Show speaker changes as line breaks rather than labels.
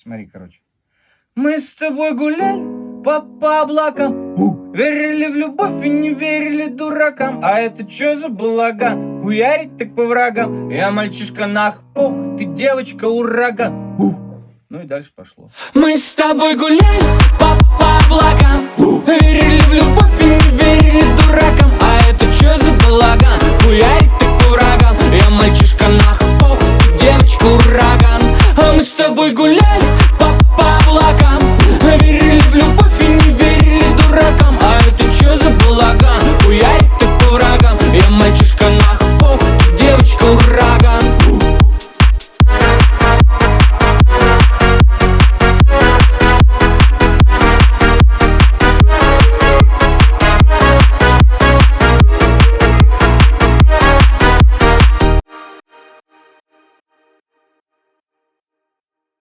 Смотри, короче. Мы с тобой гуляли по облакам, верили в любовь и не верили дуракам. А это чё за балаган? Хуярить так по врагам. Я мальчишка нахпух, ты девочка ураган. Ну и дальше пошло.
Мы с тобой гуляли по облакам, верили в любовь и не верили дуракам. А это чё за балаган?